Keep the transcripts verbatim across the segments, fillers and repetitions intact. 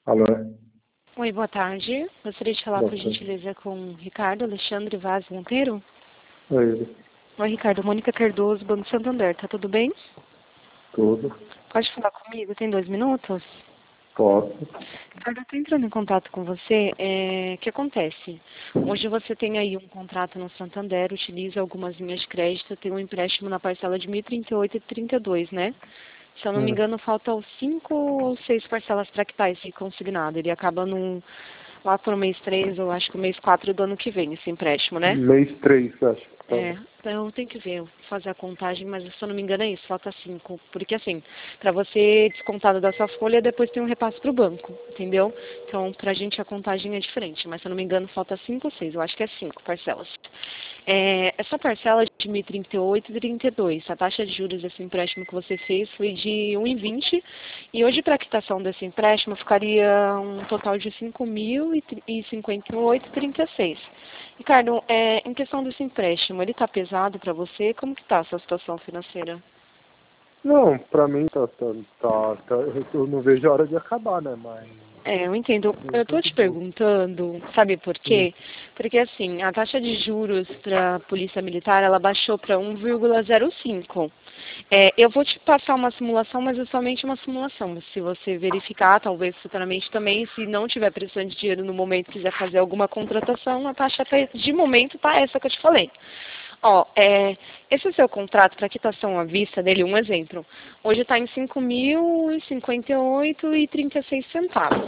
Alô? Oi, boa tarde. Gostaria de falar, Boa por tarde. gentileza, com Ricardo Alexandre Vaz Monteiro. Oi, ele. Oi, Ricardo. Mônica Cardoso, Banco Santander. Tá tudo bem? Tudo. Pode falar comigo? Tem dois minutos? Posso. Ricardo, eu tô entrando em contato com você. É... O que acontece? Hoje você tem aí um contrato no Santander, utiliza algumas linhas de crédito, tem um empréstimo na parcela de mil e trinta e oito e trinta e dois, né? Se eu não me Hum. engano, faltam cinco ou seis parcelas para quitar esse consignado. Ele acaba num, lá por mês três, ou acho que o mês quatro do ano que vem, esse empréstimo, né? Mês três, acho que tá. É, então tem que ver, fazer a contagem, mas se eu não me engano é isso, falta cinco. Porque assim, para você descontado da sua folha, depois tem um repasse para o banco, entendeu? Então, pra gente a contagem é diferente, mas se eu não me engano falta cinco ou seis, eu acho que é cinco parcelas. É, essa parcela de mil e trinta e oito e trinta e dois, a taxa de juros desse empréstimo que você fez foi de um vírgula vinte e hoje para a quitação desse empréstimo ficaria um total de cinco mil e cinquenta e oito e trinta e seis. Ricardo, é, em questão desse empréstimo, ele está pesado para você? Como que está a sua situação financeira? Não, pra mim tá, tá, tá, tá. Eu não vejo a hora de acabar, né? Mas. É, eu entendo. Eu Eu tô estou de te boa. perguntando, sabe por Hum. quê? Porque assim, a taxa de juros para a Polícia Militar, ela baixou para um vírgula zero cinco. É, eu vou te passar uma simulação, mas é somente uma simulação. Se você verificar, talvez futuramente também, se não tiver precisando de dinheiro no momento e quiser fazer alguma contratação, a taxa tá- de momento está essa que eu te falei. Ó, é, esse seu contrato para quitação à vista dele, um exemplo, hoje está em cinco mil e cinquenta e oito e trinta e seis centavos,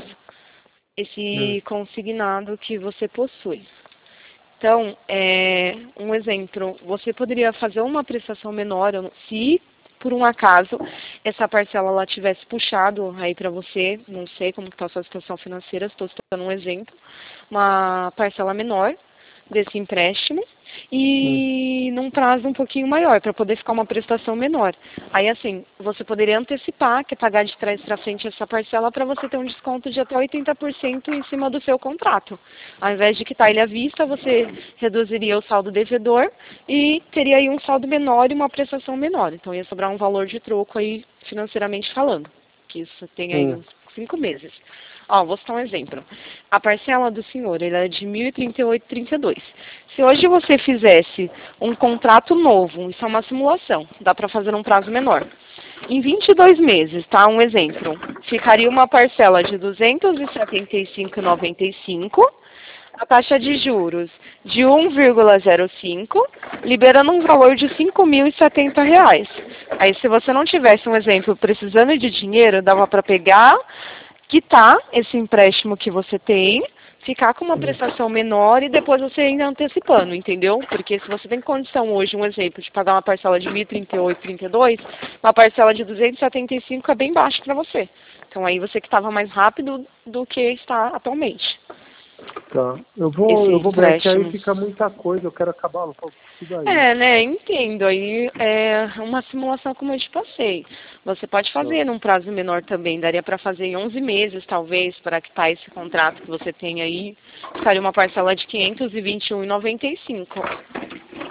Hum. esse consignado que você possui. Então, é, um exemplo, você poderia fazer uma prestação menor, eu não- se por um acaso essa parcela ela tivesse puxado aí para você, não sei como está a sua situação financeira, estou citando um exemplo, uma parcela menor desse empréstimo Hum. e num prazo um pouquinho maior, para poder ficar uma prestação menor. Aí assim, você poderia antecipar, que é pagar de trás para frente essa parcela para você ter um desconto de até oitenta por cento em cima do seu contrato. Ao invés de quitar ele à vista, você reduziria o saldo devedor e teria aí um saldo menor e uma prestação menor. Então ia sobrar um valor de troco aí financeiramente falando, que isso tem aí Hum. uns cinco meses. Ó, vou citar um exemplo. A parcela do senhor, ele é de mil e trinta e oito e trinta e dois. Se hoje você fizesse um contrato novo, isso é uma simulação, dá para fazer um prazo menor. Em vinte e dois meses, tá? Um exemplo. Ficaria uma parcela de duzentos e setenta e cinco reais e noventa e cinco centavos, a taxa de juros de um vírgula zero cinco, liberando um valor de cinco mil e setenta reais. Aí, se você não tivesse, um exemplo, precisando de dinheiro, dava para pegar, quitar esse empréstimo que você tem, ficar com uma Hum. prestação menor e depois você ainda antecipando, entendeu? Porque se você tem condição hoje, um exemplo, de pagar uma parcela de mil e trinta e oito e trinta e dois, uma parcela de duzentos e setenta e cinco é bem baixo para você. Então aí você que estava mais rápido do que está atualmente. Tá. Eu vou, Esse eu vou ver, é que aí empréstimo. fica muita coisa, eu quero acabar logo isso daí. É, né, entendo. Aí é uma simulação como eu te passei. Você pode Tá. fazer num prazo menor também. Daria para fazer em onze meses, talvez, para quitar esse contrato que você tem aí. Ficaria uma parcela de quinhentos e vinte e um reais e noventa e cinco centavos.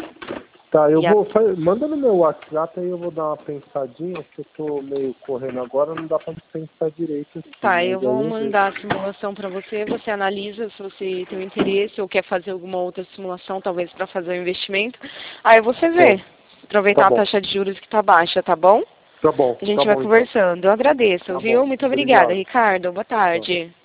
Tá, eu E a vou. fa- Manda no meu WhatsApp aí eu vou dar uma pensadinha, que eu tô meio correndo agora, não dá pra pensar direito assim, Tá, eu mas aí vou eu vejo. mandar a simulação para você, você analisa se você tem interesse ou quer fazer alguma outra simulação, talvez para fazer o investimento. Aí você Tá, vê, tá aproveitar a bom. taxa de juros que está baixa, tá bom? Tá bom, A tá gente vai bom então. conversando. Eu agradeço, Tá viu? bom. Muito obrigada, Obrigado. Ricardo. Boa Tchau. tarde.